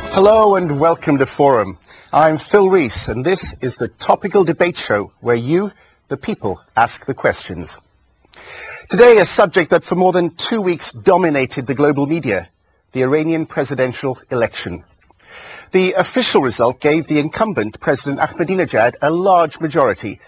Hello and welcome to Forum. I'm Phil Rees and this is the topical debate show where you, the people, ask the questions. Today, a subject that for more than 2 weeks dominated the global media, the Iranian presidential election. The official result gave the incumbent President Ahmadinejad a large majority,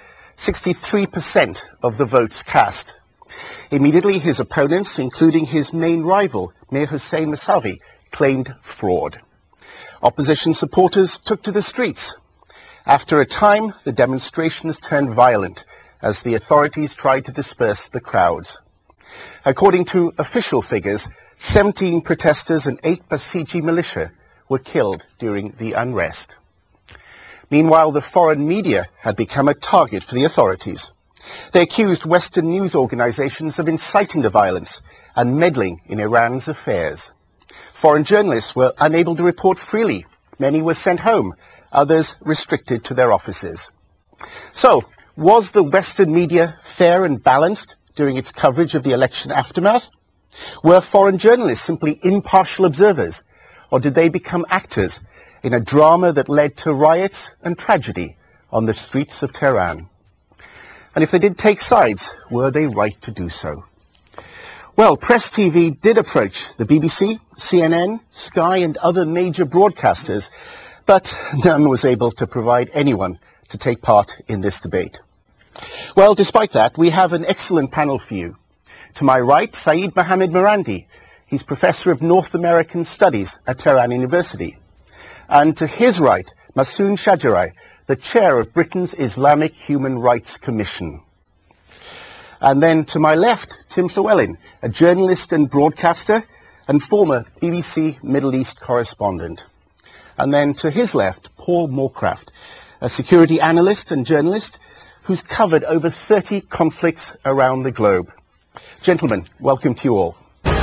63% of the votes cast. Immediately his opponents, including his main rival, Mir Hossein Mousavi, claimed fraud. Opposition supporters took to the streets. After a time, the demonstrations turned violent as the authorities tried to disperse the crowds. According to official figures, 17 protesters and 8 Basiji militia were killed during the unrest. Meanwhile, the foreign media had become a target for the authorities. They accused Western news organizations of inciting the violence and meddling in Iran's affairs. Foreign journalists were unable to report freely. Many were sent home, others restricted to their offices. So, was the Western media fair and balanced during its coverage of the election aftermath? Were foreign journalists simply impartial observers, or did they become actors in a drama that led to riots and tragedy on the streets of Tehran? And if they did take sides, were they right to do so? Well, Press TV did approach the BBC, CNN, Sky and other major broadcasters, but none was able to provide anyone to take part in this debate. Well, despite that, we have an excellent panel for you. To my right, Saeed Mohammed Marandi. He's Professor of North American Studies at Tehran University. And to his right, Masoon Shajaei, the Chair of Britain's Islamic Human Rights Commission. And then to my left, Tim Llewellyn, a journalist and broadcaster and former BBC Middle East correspondent. And then to his left, Paul Moorcraft, a security analyst and journalist who's covered over 30 conflicts around the globe. Gentlemen, welcome to you all.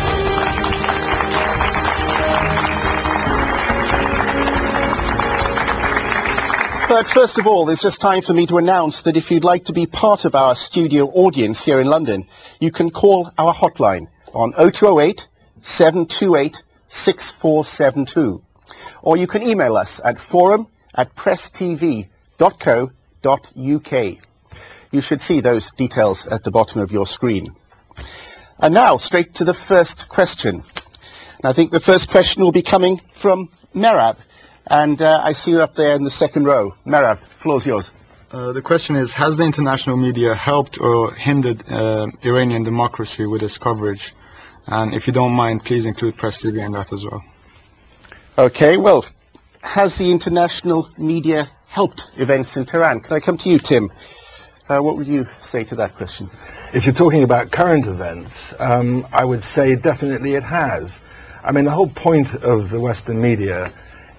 But first of all, there's just time for me to announce that if you'd like to be part of our studio audience here in London, you can call our hotline on 0208 728 6472. Or you can email us at forum@presstv.co.uk. You should see those details at the bottom of your screen. And now, straight to the first question. And I think the first question will be coming from Merab. And I see you up there in the second row. Merab, the floor's yours. The question is, has the international media helped or hindered Iranian democracy with its coverage? And if you don't mind, please include Press TV in that as well. Okay, well, has the international media helped events in Tehran? Can I come to you, Tim? What would you say to that question? If you're talking about current events, I would say definitely it has. I mean, the whole point of the Western media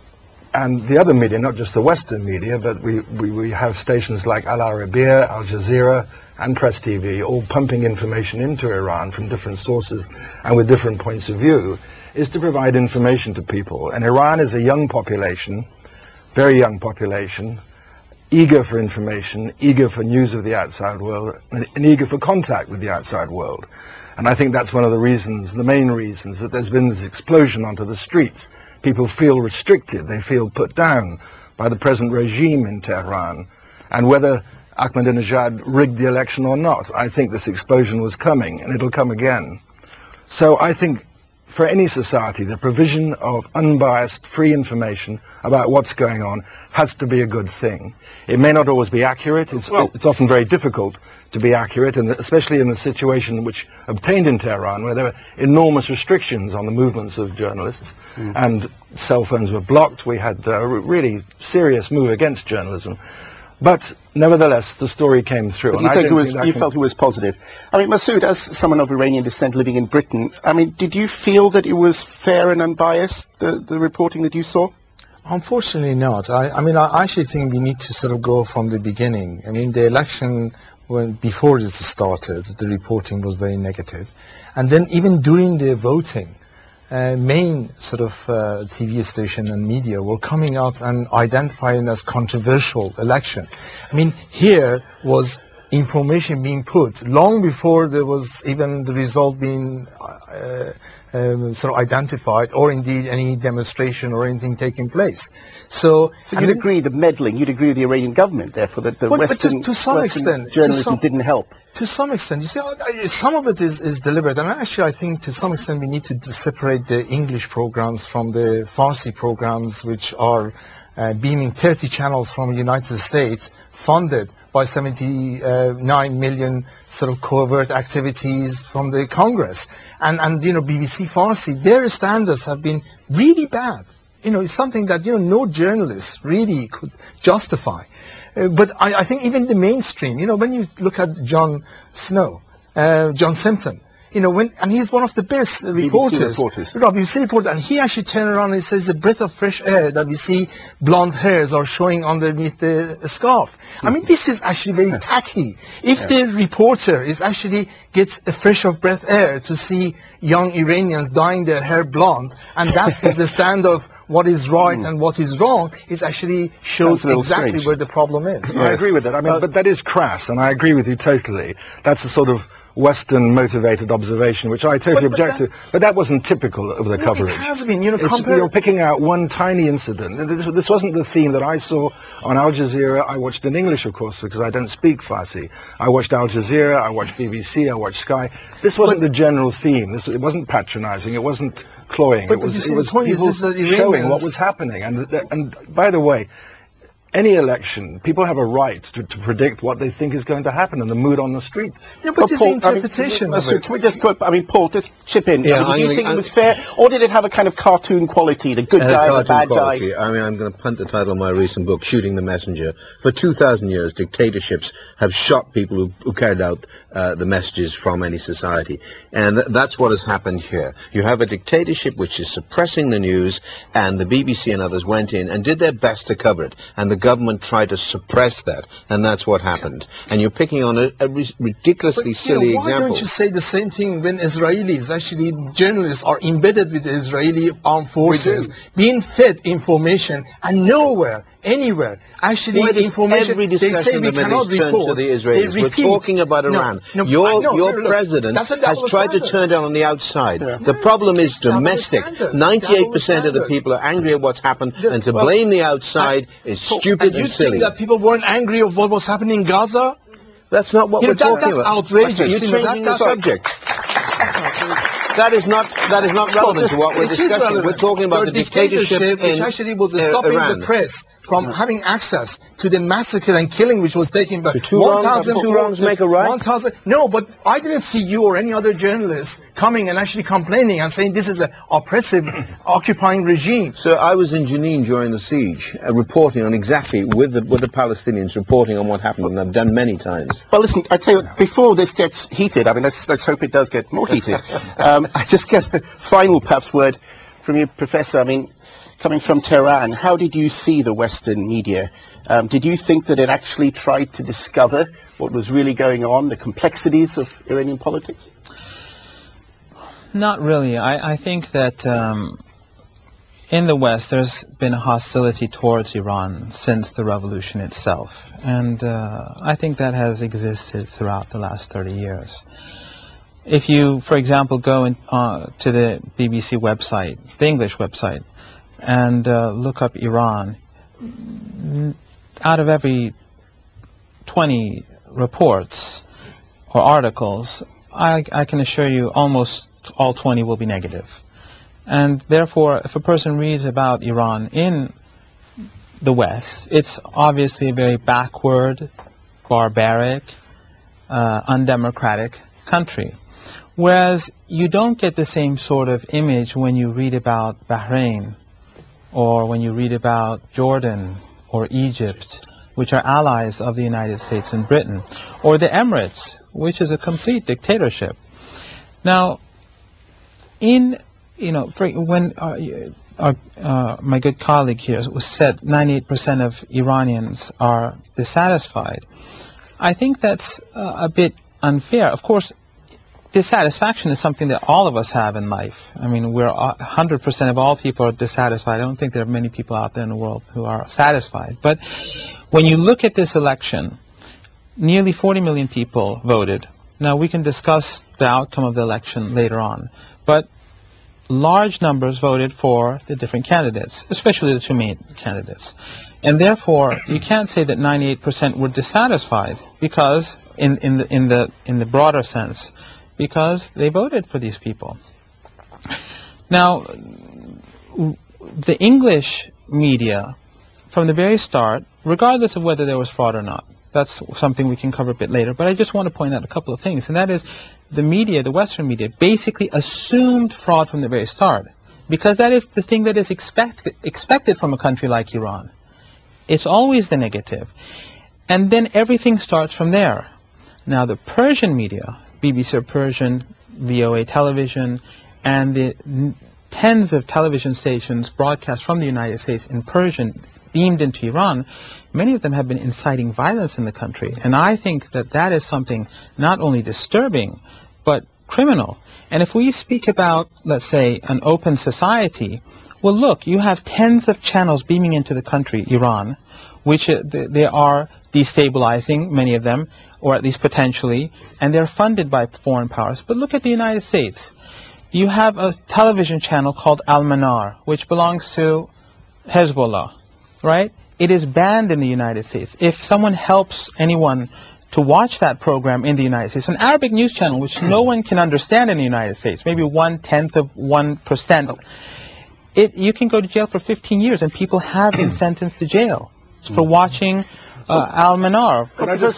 and the other media, not just the Western media, but we have stations like Al Arabiya, Al Jazeera, and Press TV, all pumping information into Iran from different sources and with different points of view, is to provide information to people. And Iran is a young population, very young population, eager for information, eager for news of the outside world, and eager for contact with the outside world. And I think that's one of the reasons, the main reasons, that there's been this explosion onto the streets. People feel restricted, they feel put down by the present regime in Tehran. And whether Ahmadinejad rigged the election or not, I think this explosion was coming, and it'll come again. So I think for any society, the provision of unbiased, free information about what's going on has to be a good thing. It may not always be accurate. It's often very difficult to be accurate, and especially in the situation which obtained in Tehran, where there were enormous restrictions on the movements of journalists, and cell phones were blocked. We had a really serious move against journalism. But nevertheless, the story came through. But you felt it was positive. I mean, Masood, as someone of Iranian descent living in Britain, I mean, did you feel that it was fair and unbiased, the reporting that you saw? Unfortunately not. I actually think we need to sort of go from the beginning. I mean, the election, before it started, the reporting was very negative. And then even during the voting, main sort of TV station and media were coming out and identifying as controversial election. I mean, here was information being put long before there was even the result being sort of identified, or indeed any demonstration or anything taking place. So you'd agree the meddling, you'd agree with the Iranian government, therefore, that the Western, to some Western extent, journalism didn't help? To some extent. You see, some of it is deliberate. And actually, I think to some extent we need to separate the English programs from the Farsi programs, which are beaming 30 channels from the United States, funded by 79 million sort of covert activities from the Congress. And you know, BBC Farsi, their standards have been really bad. You know, it's something that, you know, no journalist really could justify. But I think even the mainstream, you know, when you look at John Simpson, you know, and he's one of the best reporters. BBC reporter, and he actually turned around and he says the breath of fresh air that we see blonde hairs are showing underneath the scarf. I mean, this is actually very tacky. If the reporter gets a fresh of breath air to see young Iranians dyeing their hair blonde, and that's the stand of what is right and what is wrong, it actually shows exactly strange. Where the problem is. Yes. I agree with that. I mean, but that is crass, and I agree with you totally. That's a sort of Western-motivated observation, which I totally object to. But that wasn't typical of the coverage. It has been. You know, you're picking out one tiny incident. This wasn't the theme that I saw on Al Jazeera. I watched in English, of course, because I don't speak Farsi. I watched Al Jazeera, I watched BBC, I watched Sky. This wasn't the general theme. It wasn't patronizing. It wasn't cloying. It was people showing what was happening. And by the way, any election, people have a right to predict what they think is going to happen and the mood on the streets. Yeah, but it's the interpretation of it. Can we just put, Paul, just chip in. Yeah, Do you think it was fair, or did it have a kind of cartoon quality, the good guy, the bad guy? I mean, I'm going to punt the title of my recent book, Shooting the Messenger. For 2,000 years, dictatorships have shot people who carried out the messages from any society. And that's what has happened here. You have a dictatorship which is suppressing the news, and the BBC and others went in and did their best to cover it. And the government tried to suppress that, and that's what happened. And you're picking on a ridiculously silly example. Why don't you say the same thing when Israelis, actually journalists, are embedded with the Israeli armed forces, being fed information, and nowhere, anywhere, actually information, every they say we cannot report. To the Israelis. We're talking about Iran. Your president has tried to turn down on the outside. Yeah. The problem is domestic. 98% of the people are angry at what's happened, and to blame the outside is stupid and silly. You think that people weren't angry of what was happening in Gaza? That's not what we're talking about. That's outrageous. You're changing the subject. That is not relevant to what we're discussing. We're talking about the dictatorship which actually was stopping Iran. The press from having access to the massacre and killing which was taking place. Two wrongs make a right? No, but I didn't see you or any other journalist coming and actually complaining and saying this is an oppressive, occupying regime. So I was in Jenin during the siege, reporting on exactly with the Palestinians, reporting on what happened, and I've done many times. Well, listen, I tell you what, before this gets heated, I mean, let's hope it does get more heated. I just get a final, perhaps, word from you, Professor. I mean, coming from Tehran, how did you see the Western media? Did you think that it actually tried to discover what was really going on, the complexities of Iranian politics? Not really. I think that in the West there's been a hostility towards Iran since the revolution itself. And I think that has existed throughout the last 30 years. If you, for example, go to the BBC website, the English website, and look up Iran, out of every 20 reports or articles, I can assure you almost all 20 will be negative. And therefore, if a person reads about Iran in the West, it's obviously a very backward, barbaric, undemocratic country. Whereas you don't get the same sort of image when you read about Bahrain, or when you read about Jordan or Egypt, which are allies of the United States and Britain, or the Emirates, which is a complete dictatorship. Now, when my good colleague here said 98% of Iranians are dissatisfied, I think that's a bit unfair. Of course, dissatisfaction is something that all of us have in life. I mean, 100% of all people are dissatisfied. I don't think there are many people out there in the world who are satisfied. But when you look at this election, nearly 40 million people voted. Now, we can discuss the outcome of the election later on. But large numbers voted for the different candidates, especially the two main candidates. And therefore, you can't say that 98% were dissatisfied because, in the broader sense, because they voted for these people. Now, the English media, from the very start, regardless of whether there was fraud or not, that's something we can cover a bit later, but I just want to point out a couple of things, and that is the media, the Western media, basically assumed fraud from the very start, because that is the thing that is expected from a country like Iran. It's always the negative. And then everything starts from there. Now, the Persian media, BBC Persian, VOA television, and the tens of television stations broadcast from the United States in Persian beamed into Iran, many of them have been inciting violence in the country. And I think that that is something not only disturbing, but criminal. And if we speak about, let's say, an open society, well, look, you have tens of channels beaming into the country, Iran, which they are destabilizing, many of them, or at least potentially, and they're funded by foreign powers. But look at the United States. You have a television channel called Al-Manar, which belongs to Hezbollah, right? It is banned in the United States. If someone helps anyone to watch that program in the United States, an Arabic news channel which no one can understand in the United States, maybe 1/10 of 1%, you can go to jail for 15 years, and people have been sentenced to jail for watching Al-Manar.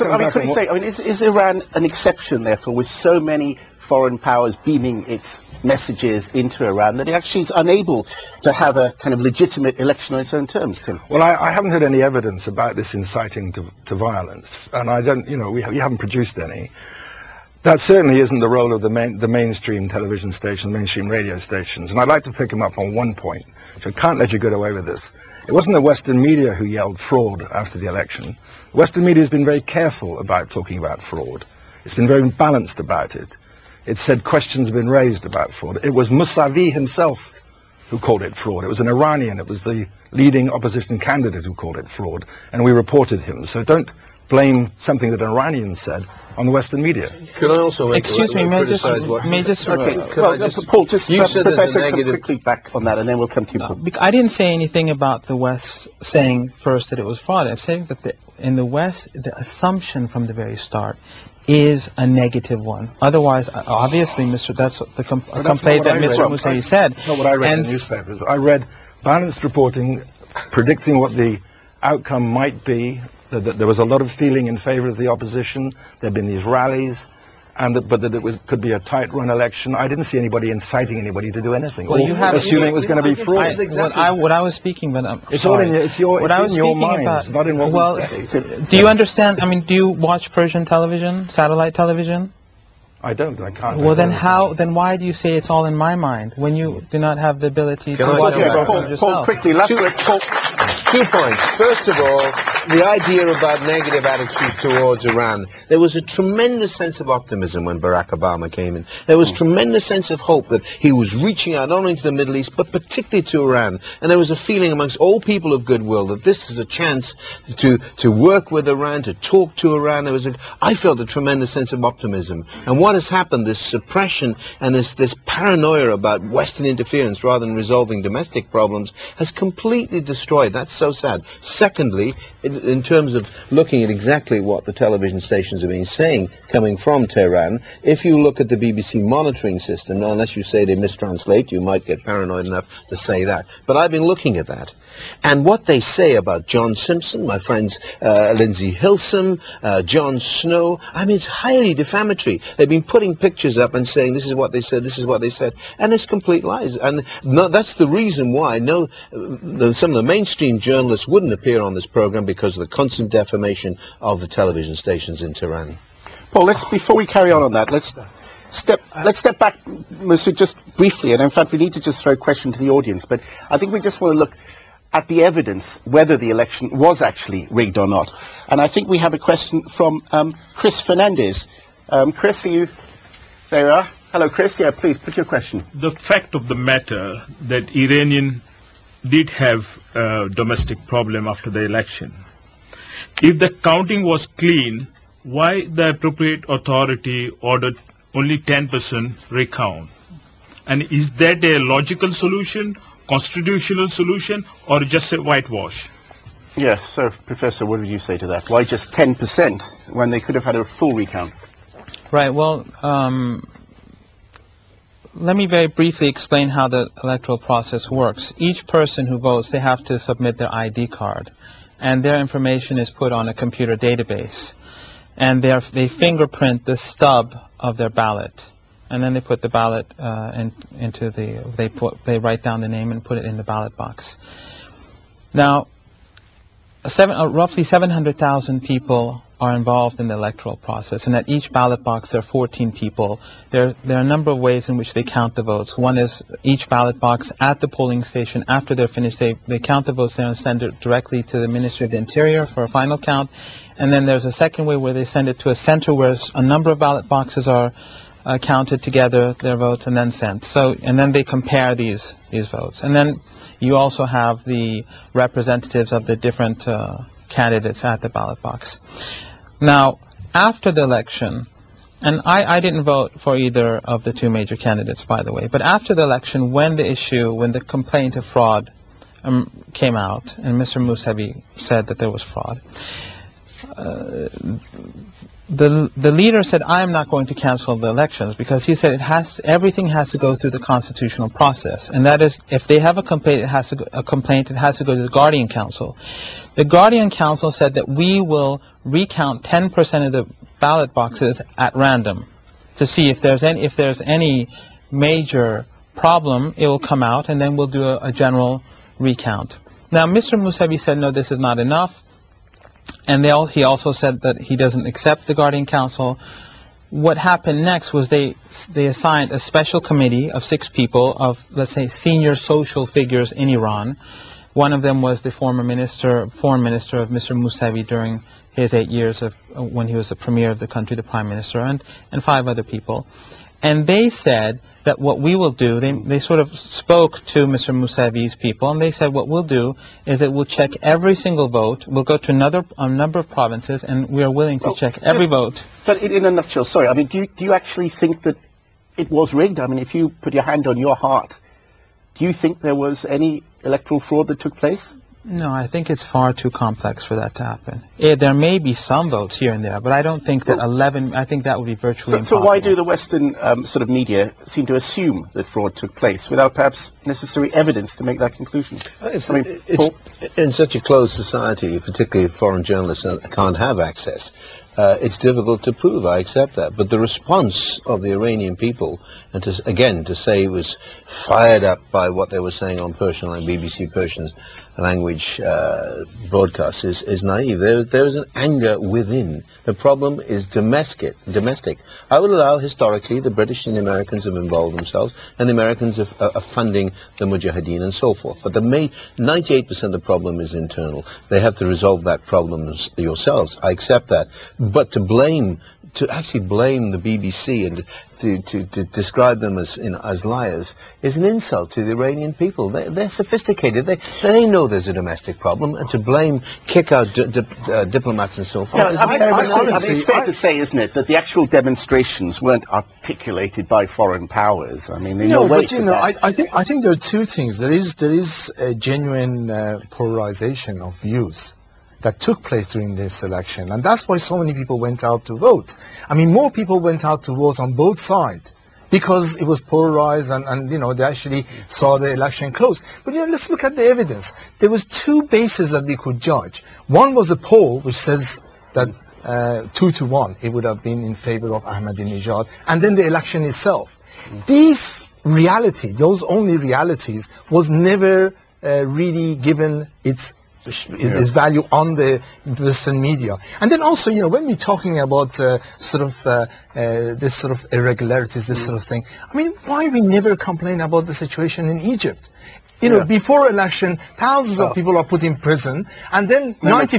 Is Iran an exception, therefore, with so many foreign powers beaming its messages into Iran, that it actually is unable to have a kind of legitimate election on its own terms, Tim? Well, I haven't heard any evidence about this inciting to violence, and I don't, we haven't produced any. That certainly isn't the role of the mainstream television stations, mainstream radio stations, and I'd like to pick them up on one point, so I can't let you get away with this. It wasn't the Western media who yelled fraud after the election. The Western media has been very careful about talking about fraud. It's been very balanced about it. It said questions have been raised about fraud. It was Mousavi himself who called it fraud. It was an Iranian. It was the leading opposition candidate who called it fraud, and we reported him. So don't blame something that an Iranian said on the Western media. Could I also excuse me, may I just Paul, just Professor, come quickly back on that, and then we'll come to you. I didn't say anything about the West saying first that it was fraud. I'm saying that in the West, the assumption from the very start is a negative one. Otherwise, obviously, that's the complaint that Mr. Mousavi said. That's not what I read in the newspapers. I read balanced reporting, predicting what the outcome might be. That there was a lot of feeling in favor of the opposition. There have been these rallies, but that it could be a tight-run election. I didn't see anybody inciting anybody to do anything, assuming it was going to be fraud. What I was speaking about, it's all in your minds, not in what we say. Do you understand? I mean, do you watch Persian television, satellite television? I don't. I can't. Well, then why do you say it's all in my mind when you do not have the ability to watch it yourself? Paul, quickly, Two points. First of all, the idea about negative attitude towards Iran. There was a tremendous sense of optimism when Barack Obama came in. There was tremendous sense of hope that he was reaching out not only to the Middle East, but particularly to Iran. And there was a feeling amongst all people of goodwill that this is a chance to work with Iran, to talk to Iran. I felt a tremendous sense of optimism. And what has happened, this suppression and this paranoia about Western interference rather than resolving domestic problems, has completely destroyed. That's so sad. Secondly, in terms of looking at exactly what the television stations have been saying coming from Tehran, if you look at the BBC monitoring system, unless you say they mistranslate, you might get paranoid enough to say that. But I've been looking at that. And what they say about John Simpson, my friends Lindsay Hilsum, Jon Snow, I mean, it's highly defamatory. They've been putting pictures up and saying this is what they said, this is what they said, and it's complete lies. And that's the reason why some of the mainstream journalists wouldn't appear on this program, because of the constant defamation of the television stations in Tehran. Paul, before we carry on that, let's step back, Masood, just briefly, and in fact we need to just throw a question to the audience, but I think we just want to look at the evidence whether the election was actually rigged or not. And I think we have a question from Chris Fernandez. Chris, are you there? You are. Hello, Chris. Yeah, please put your question. The fact of the matter that Iranian did have a domestic problem after the election. If the counting was clean, why the appropriate authority ordered only 10% recount? And is that a logical solution, constitutional solution, or just a whitewash? Yeah, so Professor, what would you say to that? Why just 10% when they could have had a full recount? Right, well, let me very briefly explain how the electoral process works. Each person who votes, they have to submit their ID card, and their information is put on a computer database. And they fingerprint the stub of their ballot, and then they put the ballot they write down the name and put it in the ballot box. Now, roughly 700,000 people are involved in the electoral process, and at each ballot box there are 14 people. There are a number of ways in which they count the votes. One is each ballot box at the polling station, after they're finished, they count the votes there and send it directly to the Ministry of the Interior for a final count. And then there's a second way where they send it to a center where a number of ballot boxes are counted together, their votes, and then sent. And then they compare these votes. And then you also have the representatives of the different candidates at the ballot box. Now, after the election, and I didn't vote for either of the two major candidates, by the way, but after the election, when the complaint of fraud came out, and Mr. Mousavi said that there was fraud, the leader said, I am not going to cancel the elections, because he said everything has to go through the constitutional process, and that is, if they have a complaint, it has to go to the Guardian Council. The Guardian Council said that we will recount 10% of the ballot boxes at random to see if there's any major problem. It will come out, and then we'll do a general recount. Now, Mr. Mousavi said, no, this is not enough. And he also said that he doesn't accept the Guardian Council. What happened next was they assigned a special committee of 6 people of, let's say, senior social figures in Iran. One of them was the foreign minister of Mr. Mousavi during his 8 years when he was the premier of the country, the prime minister, and 5 other people. And they said that what we will do, they sort of spoke to Mr. Mousavi's people, and they said what we'll do is that we'll check every single vote. We'll go to a number of provinces, and we are willing to check every vote. But in a nutshell, sorry, I mean, do you actually think that it was rigged? I mean, if you put your hand on your heart, do you think there was any electoral fraud that took place? No, I think it's far too complex for that to happen. There may be some votes here and there, but I don't think that 11, I think that would be virtually impossible. So why do the Western sort of media seem to assume that fraud took place without perhaps necessary evidence to make that conclusion? It's in such a closed society, particularly if foreign journalists can't have access, it's difficult to prove, I accept that. But the response of the Iranian people, and to say it was fired up by what they were saying on Persian, like BBC Persian language broadcasts, is naive. There is an anger within. The problem is domestic. I would allow historically the British and the Americans have involved themselves, and the Americans are funding the Mujahideen and so forth. But 98% of the problem is internal. They have to resolve that problem yourselves. I accept that. But to actually blame the BBC and to describe them as liars is an insult to the Iranian people. They're sophisticated. They know there's a domestic problem, and to kick out diplomats and so forth. Yeah, it's fair to say, isn't it, that the actual demonstrations weren't articulated by foreign powers. I mean, I think there are two things. There is a genuine polarization of views that took place during this election, and that's why so many people went out to vote. I mean, more people went out to vote on both sides because it was polarized, and they actually saw the election close. But let's look at the evidence. There was 2 bases that we could judge. One was a poll which says that 2-1 it would have been in favor of Ahmadinejad, and then the election itself. Those only realities, was never really given its value on the Western media. And then also, when we're talking about this sort of irregularities, this sort of thing, I mean, why we never complain about the situation in Egypt? Before election, thousands of people are put in prison, and then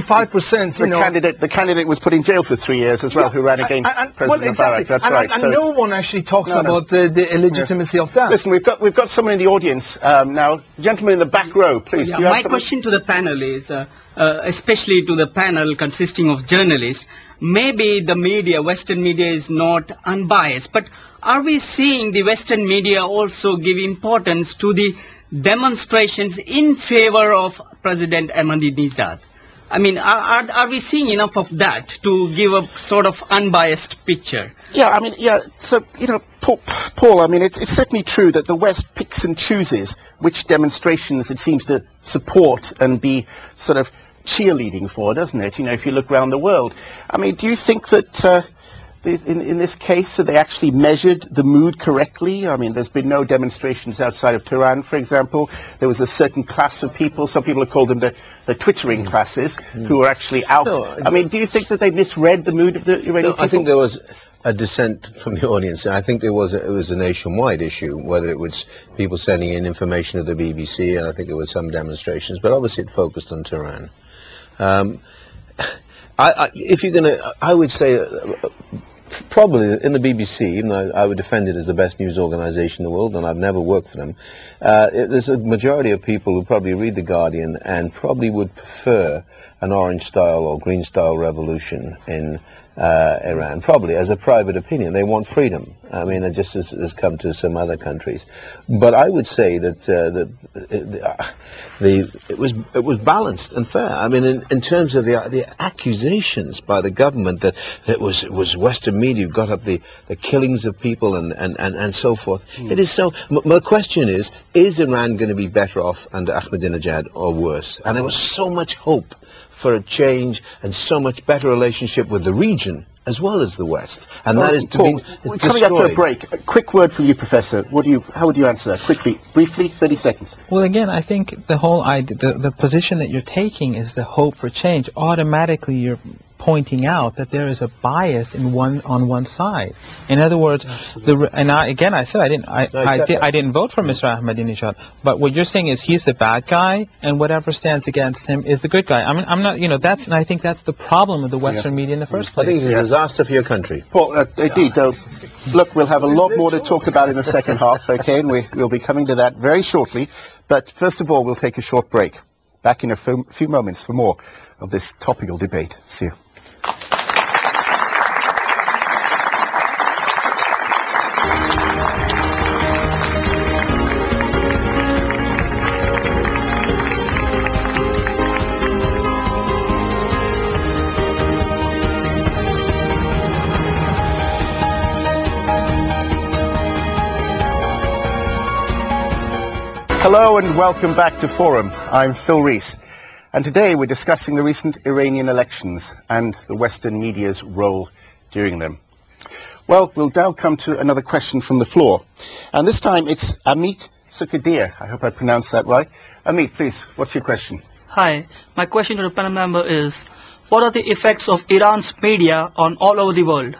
95%, the candidate was put in jail for 3 years as well, who ran against President Mubarak. That's right. And no one actually talks about the illegitimacy of that. Listen, we've got someone in the audience now. Gentleman in the back row, please. My question to the panel is, especially to the panel consisting of journalists, maybe the media, Western media, is not unbiased, but are we seeing the Western media also give importance to the demonstrations in favor of President Ahmadinejad? I mean, are we seeing enough of that to give a sort of unbiased picture? Yeah, I mean, yeah, so, you know, Paul, I mean, it's certainly true that the West picks and chooses which demonstrations it seems to support and be sort of cheerleading for, doesn't it? You know, if you look around the world. I mean, do you think that in this case that they actually measured the mood correctly? I mean, there's been no demonstrations outside of Tehran, for example. There was a certain class of people, some people have called them the Twittering classes, who were actually out. No, I mean, do you think that they misread the mood of the Iranian people? I think there was a dissent from the audience. I think it was a nationwide issue, whether it was people sending in information to the BBC, and I think there were some demonstrations, but obviously it focused on Tehran. If you're going to, I would say, probably in the BBC, even though I would defend it as the best news organization in the world, and I've never worked for them, there's a majority of people who probably read The Guardian and probably would prefer an orange-style or green-style revolution in Iran, probably as a private opinion. They want freedom. I mean, it just has come to some other countries. But I would say that it was balanced and fair. I mean, in terms of the accusations by the government that it was Western media who got up the killings of people and so forth. It is so. My question is Iran going to be better off under Ahmadinejad or worse? And there was so much hope for a change and so much better relationship with the region as well as the West, and that is Paul, we're coming up to a break. A quick word from you, Professor. How would you answer that? Quickly, briefly, 30 seconds. Well, again, I think the whole idea, the position that you're taking is the hope for change. Automatically, you're pointing out that there is a bias on one side. In other words, I said I didn't vote for Mr. Ahmadinejad, but what you're saying is he's the bad guy, and whatever stands against him is the good guy. I mean, I'm not, and I think that's the problem of the Western media in the first place. I think it's a disaster for your country. Paul, indeed, though. Look, we'll have a lot more to talk about in the second half, okay, and we'll be coming to that very shortly. But first of all, we'll take a short break. Back in a few moments for more of this topical debate. See you. Hello and welcome back to Forum. I'm Phil Rees, and today we're discussing the recent Iranian elections and the Western media's role during them. Well, we'll now come to another question from the floor, and this time it's Amit Sukadir. I hope I pronounced that right. Amit, please, what's your question? Hi, my question to the panel member is, what are the effects of Iran's media on all over the world?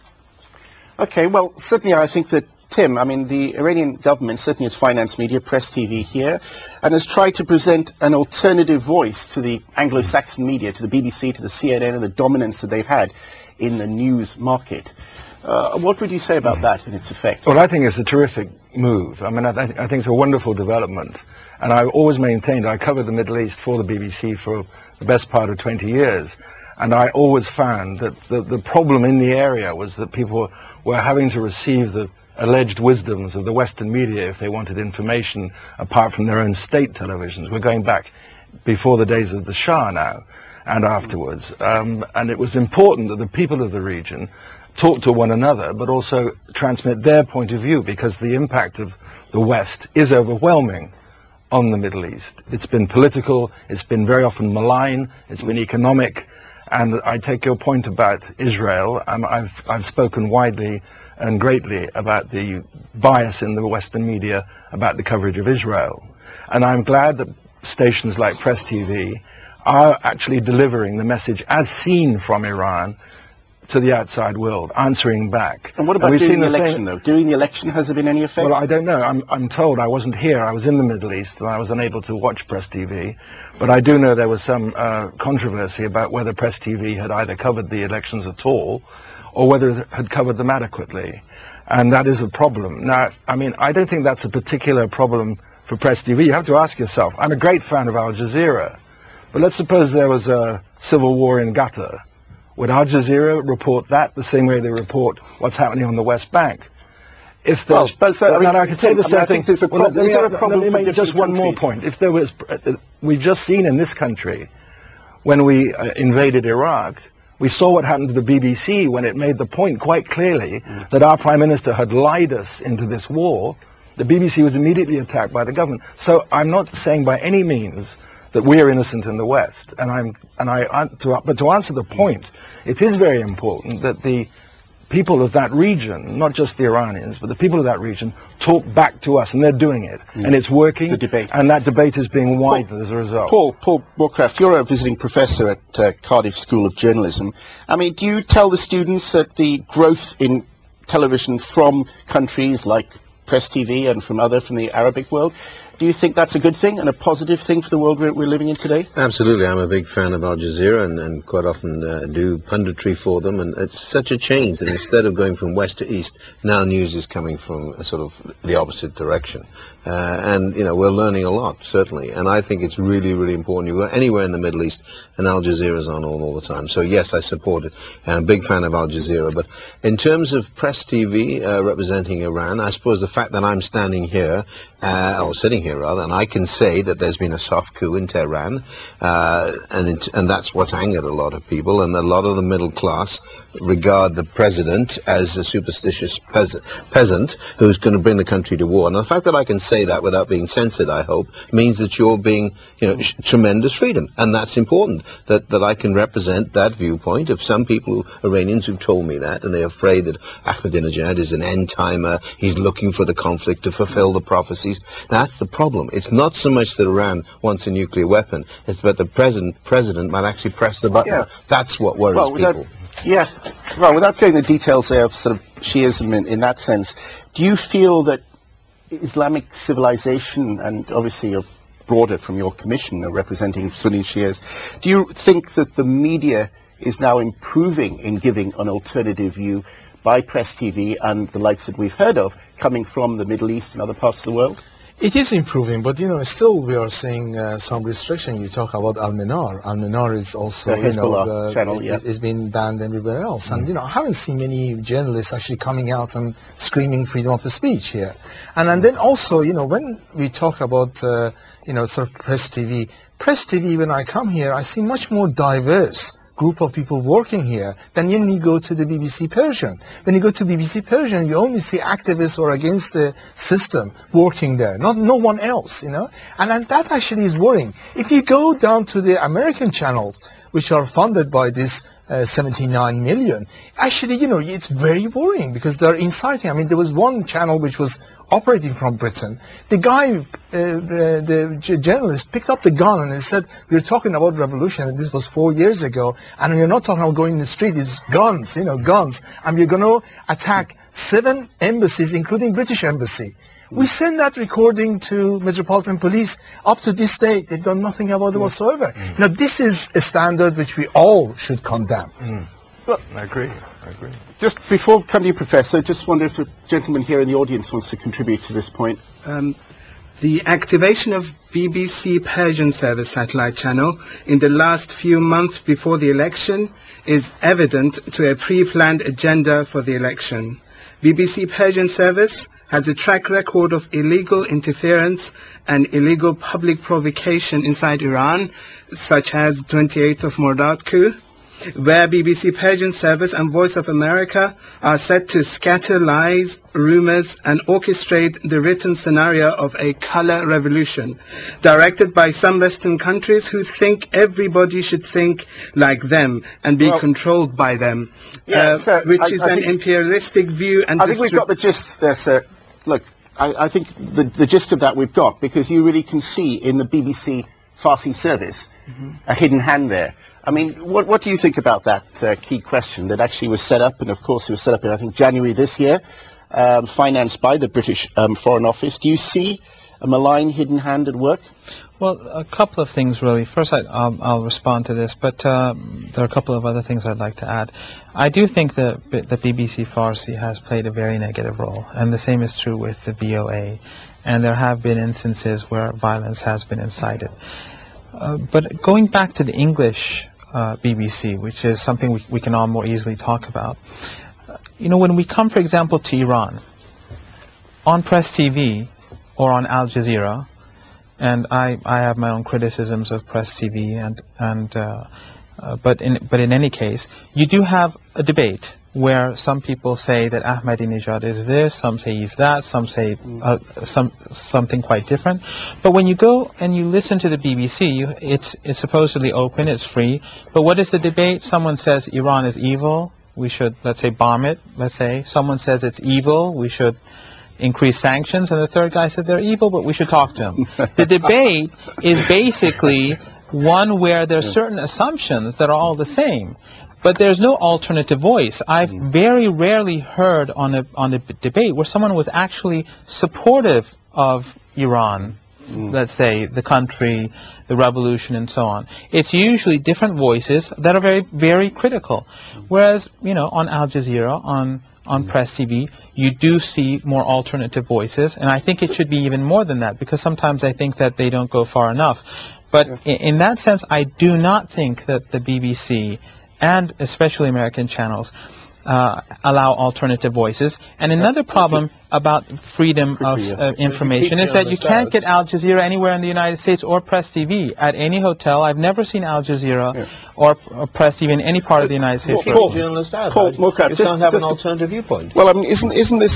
Okay, well, certainly I think that Tim, I mean, the Iranian government certainly has financed media, Press TV here, and has tried to present an alternative voice to the Anglo-Saxon media, to the BBC, to the CNN, and the dominance that they've had in the news market. What would you say about that and its effect? Well, I think it's a terrific move. I mean, I think it's a wonderful development. And I've always maintained, I covered the Middle East for the BBC for the best part of 20 years. And I always found that the problem in the area was that people were having to receive the alleged wisdoms of the Western media if they wanted information apart from their own state televisions. We're going back before the days of the Shah now and afterwards. And it was important that the people of the region talk to one another but also transmit their point of view, because the impact of the West is overwhelming on the Middle East. It's been political, it's been very often malign, it's been economic, and I take your point about Israel. I've spoken widely and greatly about the bias in the Western media about the coverage of Israel. And I'm glad that stations like Press TV are actually delivering the message as seen from Iran to the outside world, answering back. And what about during the election, though? During the election, has there been any effect? Well, I don't know. I'm told, I wasn't here. I was in the Middle East, and I was unable to watch Press TV. But I do know there was some controversy about whether Press TV had either covered the elections at all, or whether it had covered them adequately. And that is a problem. Now, I mean, I don't think that's a particular problem for Press TV. You have to ask yourself. I'm a great fan of Al Jazeera, But let's suppose there was a civil war in Qatar. Would Al Jazeera report that the same way they report what's happening on the West Bank? If there's, I can say the same thing. Let me make just one more point. If there was, we've just seen in this country, when we invaded Iraq, we saw what happened to the BBC when it made the point quite clearly that our Prime Minister had lied us into this war. The BBC was immediately attacked by the government. So I'm not saying by any means that we are innocent in the West. But to answer the point, it is very important that the people of that region, not just the Iranians, but the people of that region, talk back to us, and they're doing it. And it's working, the debate. And that debate is being widened as a result. Paul Moorcraft, you're a visiting professor at Cardiff School of Journalism. I mean, do you tell the students that the growth in television from countries like Press TV and from the Arabic world, do you think that's a good thing and a positive thing for the world we're living in today? Absolutely. I'm a big fan of Al Jazeera and quite often do punditry for them, and it's such a change. And instead of going from west to east, now news is coming from a sort of the opposite direction. And, you know, we're learning a lot, certainly. And I think it's really, really important. You go anywhere in the Middle East, and Al Jazeera's on all the time. So, yes, I support it. I'm a big fan of Al Jazeera. But in terms of Press TV representing Iran, I suppose the fact that I'm standing here, or sitting here rather, and I can say that there's been a soft coup in Tehran, and that's what's angered a lot of people, and a lot of the middle class regard the president as a superstitious peasant who's going to bring the country to war. And the fact that I can say that without being censored, I hope, means that you're being, you know, tremendous freedom, and that's important, that I can represent that viewpoint of some people, Iranians, who've told me that, and they're afraid that Ahmadinejad is an end-timer, he's looking for the conflict to fulfill the prophecies. That's the problem. It's not so much that Iran wants a nuclear weapon, it's that the president might actually press the button. Yeah. That's what worries people. Well, without going into the details there of sort of Shiism in that sense, do you feel that Islamic civilization, and obviously you're broader from your commission representing Sunni Shias, do you think that the media is now improving in giving an alternative view by Press TV and the likes that we've heard of coming from the Middle East and other parts of the world? It is improving, but you know, still we are seeing some restriction. You talk about Al-Manar. Al-Manar is also, you know, channel, is being banned everywhere else. And you know, I haven't seen many journalists actually coming out and screaming freedom of speech here. And then also, you know, when we talk about you know, sort of Press TV, when I come here, I see much more diverse group of people working here than when you go to the BBC Persian. When you go to BBC Persian, you only see activists or against the system working there, no one else, you know. And that actually is worrying. If you go down to the American channels, which are funded by this 79 million, actually, you know, it's very worrying because they're inciting. I mean, there was one channel which was operating from Britain. The guy, the journalist, picked up the gun and he said, we're talking about revolution, and this was 4 years ago, and we're not talking about going in the street, it's guns, you know, guns, and we're going to attack 7 embassies, including British Embassy. We send that recording to Metropolitan Police. Up to this day, they've done nothing about it whatsoever. Now, this is a standard which we all should condemn. Well, I agree. Just before coming to you, Professor, just wonder if a gentleman here in the audience wants to contribute to this point. The activation of BBC Persian Service satellite channel in the last few months before the election is evident to a pre-planned agenda for the election. BBC Persian Service has a track record of illegal interference and illegal public provocation inside Iran, such as 28th of Mordad coup, where BBC Persian Service and Voice of America are set to scatter lies, rumors, and orchestrate the written scenario of a color revolution, directed by some Western countries who think everybody should think like them and be controlled by them, which is an imperialistic view. And I think we've got the gist there, sir. Look, I think the gist of that we've got, because you really can see in the BBC Farsi service a hidden hand there. I mean, what do you think about that key question that actually was set up, and of course it was set up in, I think, January this year, financed by the British Foreign Office? Do you see a malign hidden hand at work? Well, a couple of things, really. First, I'll respond to this, but there are a couple of other things I'd like to add. I do think that the BBC Farsi has played a very negative role, and the same is true with the VOA, and there have been instances where violence has been incited. But going back to the English BBC, which is something we can all more easily talk about, when we come, for example, to Iran, on Press TV or on Al Jazeera, and I have my own criticisms of Press TV, but in any case, you do have a debate where some people say that Ahmadinejad is this, some say he's that, some say something quite different. But when you go and you listen to the BBC, it's supposedly open, it's free. But what is the debate? Someone says Iran is evil, we should, let's say, bomb it, let's say. Someone says it's evil, we should increase sanctions. And the third guy said they're evil, but we should talk to them. The debate is basically one where there are certain assumptions that are all the same. But there's no alternative voice. I've very rarely heard on a debate where someone was actually supportive of Iran, let's say, the country, the revolution, and so on. It's usually different voices that are very, very critical. Whereas, on Al Jazeera, on Press TV, you do see more alternative voices, and I think it should be even more than that, because sometimes I think that they don't go far enough. But in that sense, I do not think that the BBC and especially American channels allow alternative voices. And another problem about freedom of information is that you can't get Al Jazeera anywhere in the United States or Press TV at any hotel. I've never seen Al Jazeera or Press TV in any part of the United States. Paul, just don't have an alternative viewpoint. Well, I mean, isn't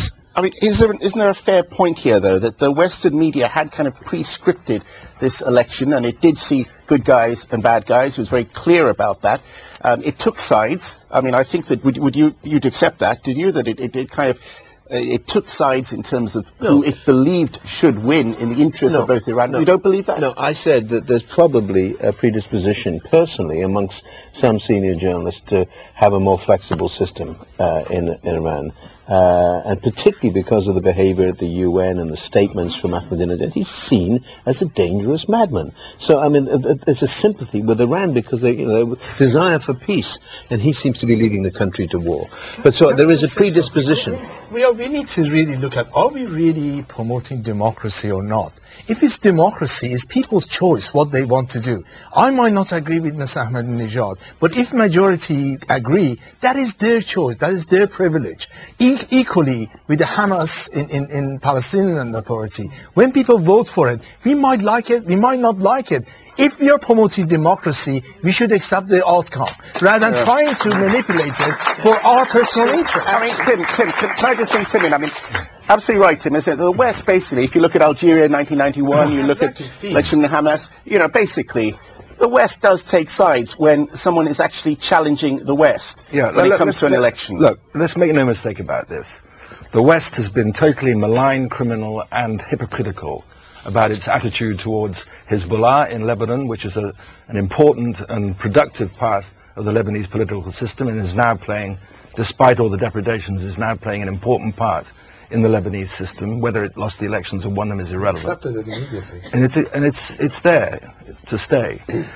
there a fair point here, though, that the Western media had kind of pre-scripted this election, and it did see good guys and bad guys. It was very clear about that. It took sides. I mean, I think that you'd accept that, did you? That it kind of it took sides in terms of who it believed should win in the interest of both Iran. You don't believe that? No, I said that there's probably a predisposition, personally, amongst some senior journalists to have a more flexible system in Iran. And particularly because of the behavior at the UN and the statements from Ahmadinejad, he's seen as a dangerous madman. So, I mean, there's a sympathy with Iran because they, desire for peace, and he seems to be leading the country to war. But so there is a predisposition. We need to really look at, are we really promoting democracy or not? If it's democracy, it's people's choice what they want to do. I might not agree with Mr. Ahmadinejad, but if majority agree, that is their choice, that is their privilege. Equally with the Hamas in Palestinian Authority, when people vote for it, we might like it, we might not like it. If we are promoting democracy, we should accept the outcome, rather than trying to manipulate it for our personal interest. I mean, Tim, can I just bring Tim in? I mean, absolutely right, Tim. The West, basically, if you look at Algeria in 1991, you look at election in Hamas, basically, the West does take sides when someone is actually challenging the West when it comes to an election. Look, let's make no mistake about this. The West has been totally malign, criminal, and hypocritical about its attitude towards Hezbollah in Lebanon, which is an important and productive part of the Lebanese political system, and is now playing, despite all the depredations, is now playing an important part in the Lebanese system. Whether it lost the elections or won them is irrelevant. Accepted it immediately. And it's there to stay.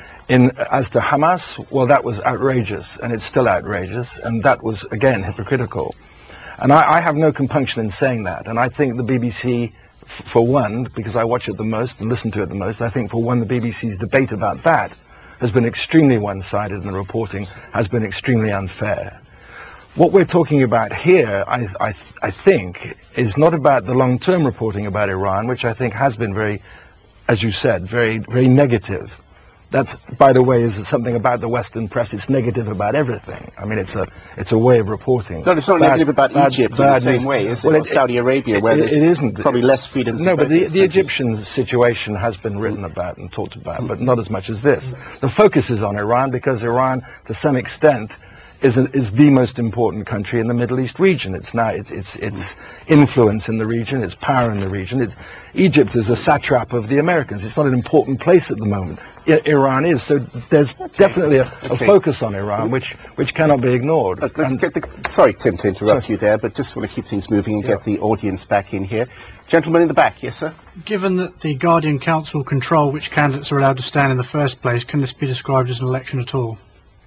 As to Hamas, well, that was outrageous, and it's still outrageous, and that was, again, hypocritical. And I have no compunction in saying that, and I think the BBC, for one, because I watch it the most and listen to it the most, I think for one the BBC's debate about that has been extremely one-sided, and the reporting has been extremely unfair. What we're talking about here, I think, is not about the long-term reporting about Iran, which I think has been very, as you said, very, very negative. That's, by the way, is something about the Western press. It's negative about everything. I mean, it's a way of reporting. No, it's not negative about Egypt in the same way, is it? Or Saudi Arabia, where there's probably less freedom. No, but the Egyptian situation has been written about and talked about, but not as much as this. The focus is on Iran because Iran, to some extent, is the most important country in the Middle East region. It's now its influence in the region, its power in the region. Egypt is a satrap of the Americans. It's not an important place at the moment. Iran is. So there's definitely a focus on Iran, which cannot be ignored. Let's get sorry, Tim, to interrupt you there, but just want to keep things moving and get the audience back in here. Gentleman in the back, yes, sir. Given that the Guardian Council control which candidates are allowed to stand in the first place, can this be described as an election at all?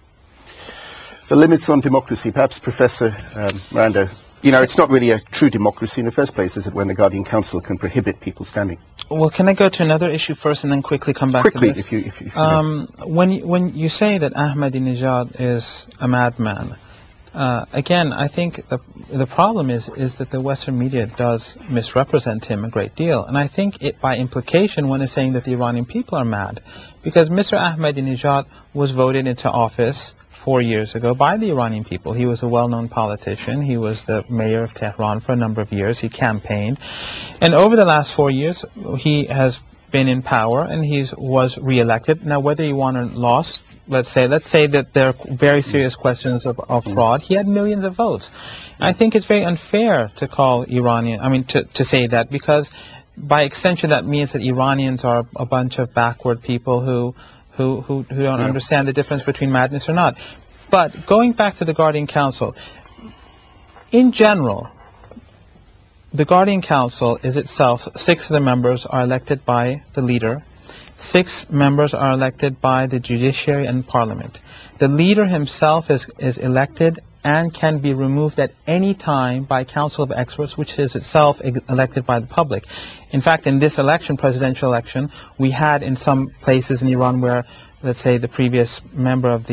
The limits on democracy, perhaps Professor Miranda. It's not really a true democracy in the first place, is it, when the Guardian Council can prohibit people standing? Well, can I go to another issue first and then quickly come back Quickly, to this? if you When you say that Ahmadinejad is a madman, again, I think the problem is that the Western media does misrepresent him a great deal. And I think by implication one is saying that the Iranian people are mad. Because Mr. Ahmadinejad was voted into office 4 years ago by the Iranian people. He was a well-known politician. He was the mayor of Tehran for a number of years. He campaigned. And over the last 4 years, he has been in power and he was re-elected. Now, whether he won or lost, let's say that there are very serious questions of fraud. He had millions of votes. I think it's very unfair to call to say that, because by extension that means that Iranians are a bunch of backward people who don't understand the difference between madness or not. But going back to the Guardian Council, in general, the Guardian Council is itself, 6 of the members are elected by the leader, 6 members are elected by the judiciary and parliament. The leader himself is elected and can be removed at any time by Council of Experts, which is itself elected by the public. In fact, in this election, presidential election, we had in some places in Iran where, let's say, the previous member of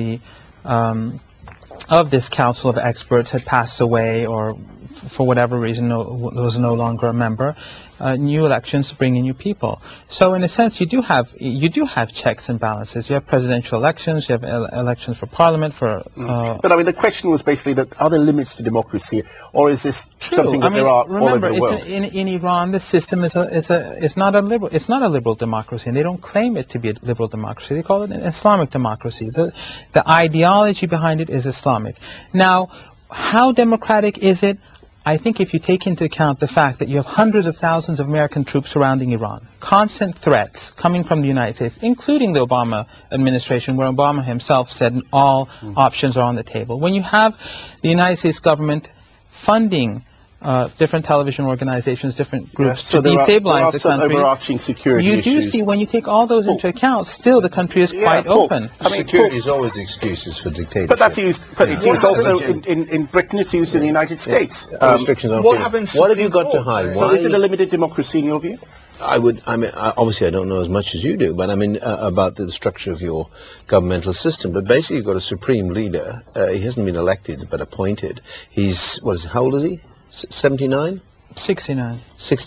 this Council of Experts had passed away, or for whatever reason was no longer a member. New elections bring in new people. So in a sense, you do have checks and balances. You have presidential elections, you have elections for parliament, But I mean, the question was basically that are there limits to democracy, or is this something that there are all over the world? In Iran, the system is not a liberal democracy, and they don't claim it to be a liberal democracy. They call it an Islamic democracy. The ideology behind it is Islamic. Now, how democratic is it? I think if you take into account the fact that you have hundreds of thousands of American troops surrounding Iran, constant threats coming from the United States, including the Obama administration, where Obama himself said all options are on the table. When you have the United States government funding different television organizations, different groups to destabilize the country, overarching security you issues. do see, when you take all those into account, still the country is quite open. I mean, security is always excuses for dictatorship. But that's used. But it's used also in Britain. It's used in the United States. Restrictions on freedom. What have you got to hide? So is it a limited democracy in your view? Obviously I don't know as much as you do, but about the structure of your governmental system. But basically you've got a supreme leader. He hasn't been elected, but appointed. How old is he? 79? 69.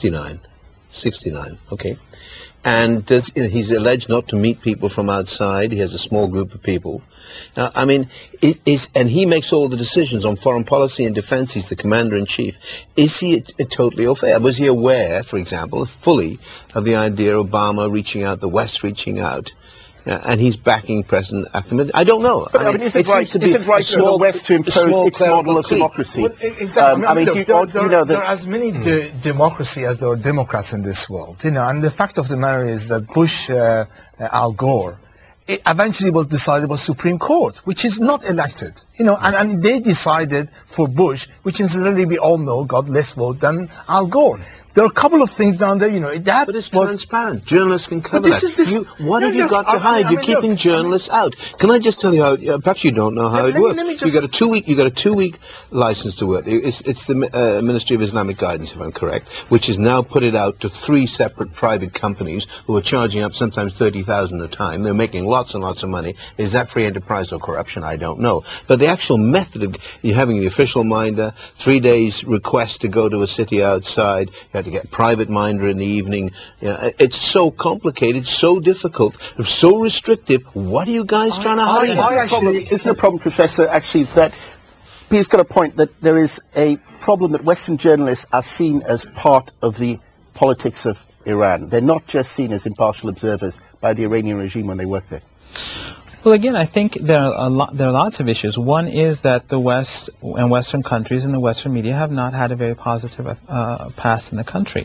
69. Okay. And he's alleged not to meet people from outside. He has a small group of people. And he makes all the decisions on foreign policy and defense. He's the commander-in-chief. Is he totally au fait? Was he aware, for example, fully of the idea of Obama reaching out, the West reaching out? And he's backing President Ahmadinejad. I don't know. But is it right for the West to impose its model of democracy? Exactly. There are as many democracy as there are Democrats in this world. And the fact of the matter is that Bush, Al Gore, it eventually was decided by Supreme Court, which is not elected. And they decided for Bush, which incidentally we all know got less vote than Al Gore. There are a couple of things down there, But it's transparent. Journalists can cover that. What have you got to hide? You're keeping journalists out. Can I just tell you how? Perhaps you don't know how it works. You got a 2-week license to work. It's the Ministry of Islamic Guidance, if I'm correct, which has now put it out to 3 separate private companies who are charging up sometimes $30,000 a time. They're making lots and lots of money. Is that free enterprise or corruption? I don't know. But the actual method of you having the official minder, 3 days request to go to a city outside. You have to get private minder in the evening. It's so complicated, so difficult, so restrictive. What are you guys trying to hide? Isn't the problem, Professor, actually that he's got a point that there is a problem that Western journalists are seen as part of the politics of Iran. They're not just seen as impartial observers by the Iranian regime when they work there. Well, again, I think there are lots of issues. One is that the West and Western countries and the Western media have not had a very positive past in the country.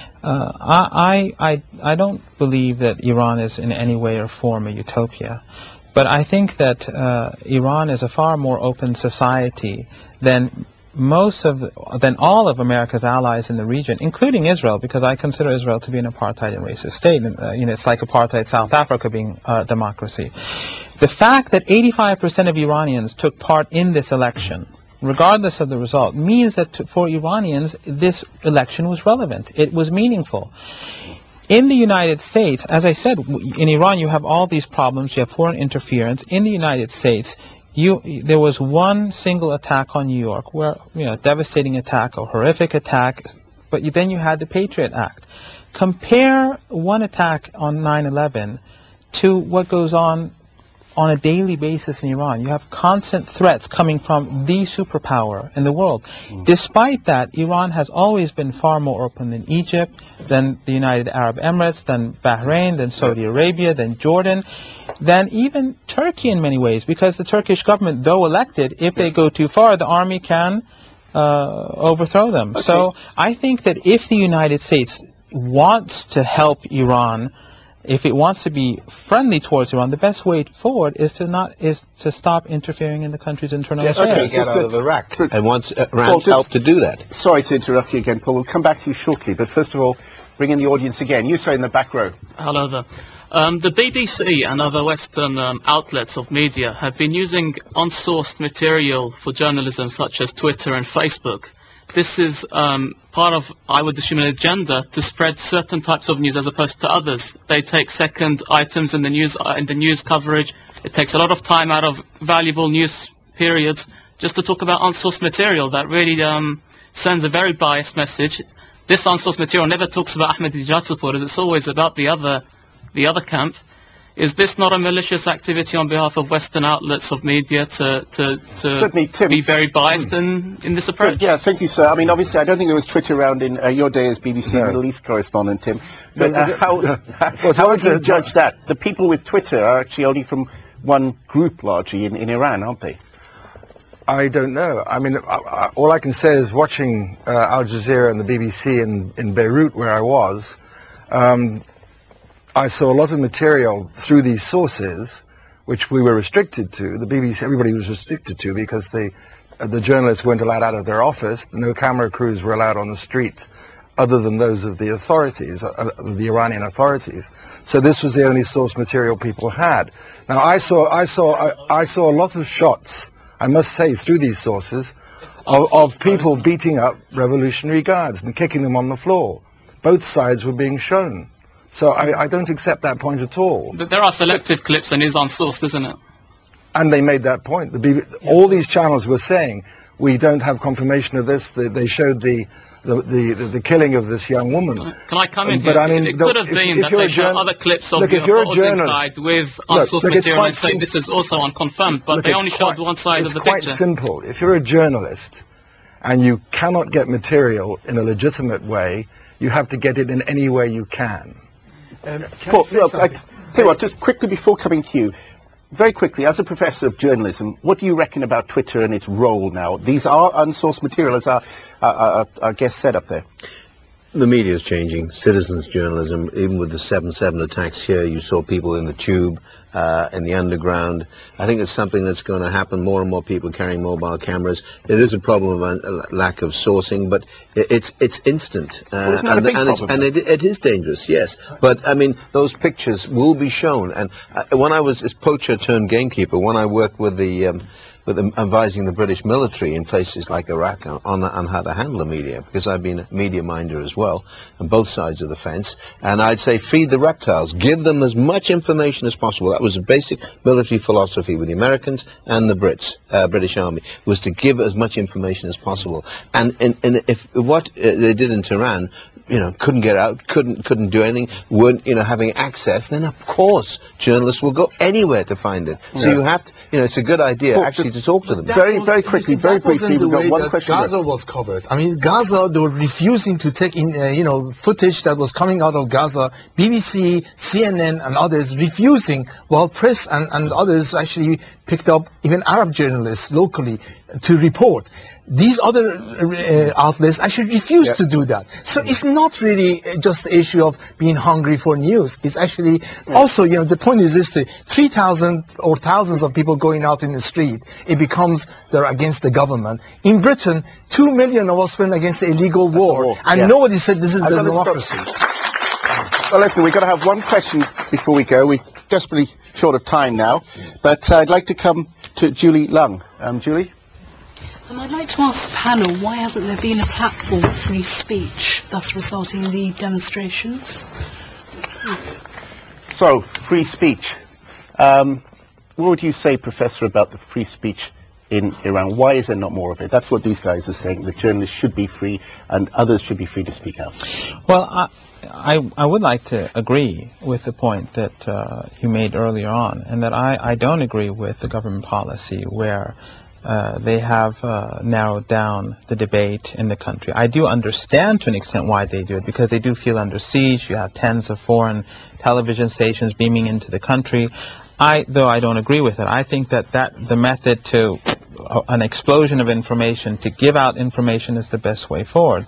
I don't believe that Iran is in any way or form a utopia, but I think that Iran is a far more open society than all of America's allies in the region, including Israel, because I consider Israel to be an apartheid and racist state. It's like apartheid South Africa being a democracy. The fact that 85% of Iranians took part in this election, regardless of the result, means that for Iranians, this election was relevant. It was meaningful. In the United States, as I said, in Iran you have all these problems. You have foreign interference. In the United States, there was one single attack on New York, where devastating attack, a horrific attack, but then you had the Patriot Act. Compare one attack on 9/11 to what goes on a daily basis in Iran. You have constant threats coming from the superpower in the world. Despite that, Iran has always been far more open than Egypt, than the United Arab Emirates, than Bahrain, than Saudi Arabia, than Jordan, than even Turkey in many ways, because the Turkish government, though elected, if they go too far, the army can overthrow them. Okay. So I think that if the United States wants to help Iran, if it wants to be friendly towards Iran, the best way forward is to stop interfering in the country's internal affairs. Okay, get out of Iraq and wants Iran's help to do that. Sorry to interrupt you again, Paul. We'll come back to you shortly, but first of all, bring in the audience again. You say in the back row. Hello there. The BBC and other Western outlets of media have been using unsourced material for journalism, such as Twitter and Facebook. This is part of, I would assume, an agenda to spread certain types of news as opposed to others. They take second items in the news coverage. It takes a lot of time out of valuable news periods just to talk about unsourced material that really sends a very biased message. This unsourced material never talks about Ahmadinejad supporters. It's always about the other camp. Is this not a malicious activity on behalf of Western outlets of media to Certainly, Tim, be very biased in this approach? Yeah, thank you, sir. I mean, obviously, I don't think there was Twitter around in your day as BBC Middle East correspondent, Tim. But how would you judge that? The people with Twitter are actually only from one group, largely, in Iran, aren't they? I don't know. I mean, all I can say is watching Al Jazeera and the BBC in Beirut, where I was, I saw a lot of material through these sources, which we were restricted to. The BBC, everybody was restricted to, because the journalists weren't allowed out of their office. No camera crews were allowed on the streets, other than those of the authorities, the Iranian authorities. So this was the only source material people had. Now I saw a lot of shots, I must say, through these sources, of people beating up Revolutionary Guards and kicking them on the floor. Both sides were being shown. So I don't accept that point at all. But there are selective clips and it's unsourced, isn't it? And they made that point. All these channels were saying, we don't have confirmation of this. They showed the killing of this young woman. Can I come in here? I mean, it could have been that they showed other clips of the opposing side with unsourced material and saying this is also unconfirmed, but they only showed one side of the picture. It's quite simple. If you're a journalist and you cannot get material in a legitimate way, you have to get it in any way you can. Paul, look, I tell you what, just quickly before coming to you, very quickly, as a professor of journalism, what do you reckon about Twitter and its role now? These are unsourced material, as our guest said up there. The media is changing. Citizens journalism, even with the 7/7 attacks here, you saw people in the tube, in the underground. I think it's something that's going to happen. More and more people carrying mobile cameras. It is a problem of lack of sourcing, but it's instant, and it is dangerous. Yes, but I mean those pictures will be shown. And when I was as poacher turned gamekeeper, when I worked with advising the British military in places like Iraq on how to handle the media, because I've been a media minder as well, on both sides of the fence, and I'd say feed the reptiles, give them as much information as possible. That was a basic military philosophy with the Americans and the Brits, British Army, was to give as much information as possible. And if what they did in Tehran, couldn't get out, couldn't do anything, weren't, having access, then of course journalists will go anywhere to find it. So you have to, it's a good idea actually to talk to them. Very briefly, we've got one question. Gaza was covered. I mean, Gaza, they were refusing to take in, footage that was coming out of Gaza. BBC, CNN, and others refusing, while press and others actually picked up, even Arab journalists locally, to report. These other outlets actually refuse to do that. So it's not really just the issue of being hungry for news. It's actually also, the point is this, 3,000 or thousands of people going out in the street, it becomes they're against the government. In Britain, 2 million of us went against the illegal war, and nobody said this is a democracy. Well, listen, we've got to have one question before we go. We're desperately short of time now, but I'd like to come to Julie Lung. Julie? I'd like to ask the panel, why hasn't there been a platform for free speech, thus resulting in the demonstrations? So, free speech. What would you say, Professor, about the free speech in Iran? Why is there not more of it? That's what these guys are saying. The journalists should be free and others should be free to speak out. Well, I would like to agree with the point that you made earlier on, and that I don't agree with the government policy where they have narrowed down the debate in the country. I do understand to an extent why they do it, because they do feel under siege. You have tens of foreign television stations beaming into the country. Though I don't agree with it, I think that the method to an explosion of information, to give out information, is the best way forward.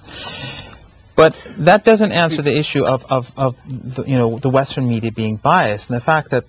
But that doesn't answer the issue of the Western media being biased, and the fact that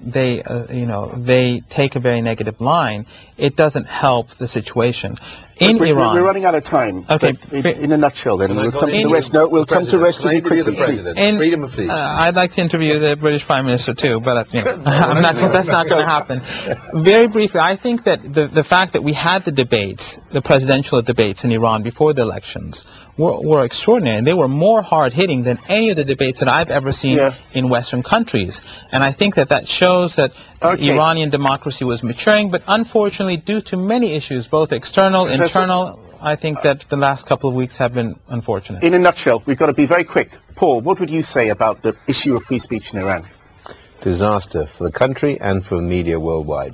they take a very negative line. It doesn't help the situation. In Iran, we're running out of time. Okay. In a nutshell, then we'll come to the rest. No, we'll come to the rest of the president. Freedom of speech. I'd like to interview the British Prime Minister too, but that's not going to happen. Very briefly, I think that the fact that we had the debates, the presidential debates in Iran before the elections, were extraordinary, and they were more hard-hitting than any of the debates that I've ever seen in Western countries. And I think that shows that Iranian democracy was maturing, but unfortunately, due to many issues, both external, internal, I think that the last couple of weeks have been unfortunate. In a nutshell, we've got to be very quick. Paul, what would you say about the issue of free speech in Iran? Disaster for the country and for the media worldwide.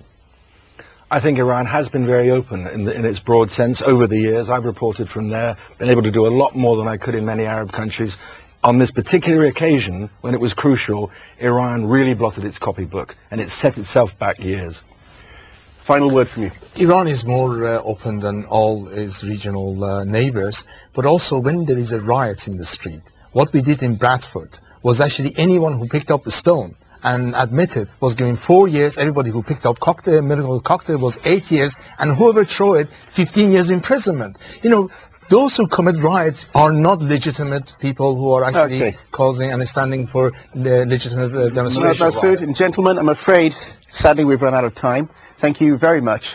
I think Iran has been very open in its broad sense over the years. I've reported from there, been able to do a lot more than I could in many Arab countries. On this particular occasion, when it was crucial, Iran really blotted its copybook, and it set itself back years. Final word from you. Iran is more open than all its regional neighbors, but also when there is a riot in the street. What we did in Bradford was actually anyone who picked up a stone and admitted was given 4 years. Everybody who picked up Molotov cocktail was 8 years, and whoever threw it, 15 years imprisonment. Those who commit riots are not legitimate people who are actually causing and standing for the legitimate demonstration. Masood and gentlemen, I'm afraid, sadly, we've run out of time. Thank you very much.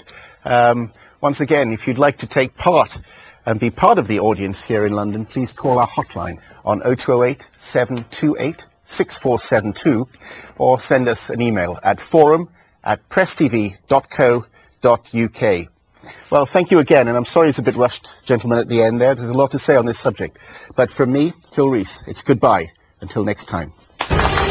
Once again, if you'd like to take part and be part of the audience here in London, please call our hotline on 0208 728 6472 or send us an email at forum@presstv.co.uk. Well, thank you again, and I'm sorry it's a bit rushed, gentlemen, at the end there. There's a lot to say on this subject. But from me, Phil Rees, it's goodbye until next time.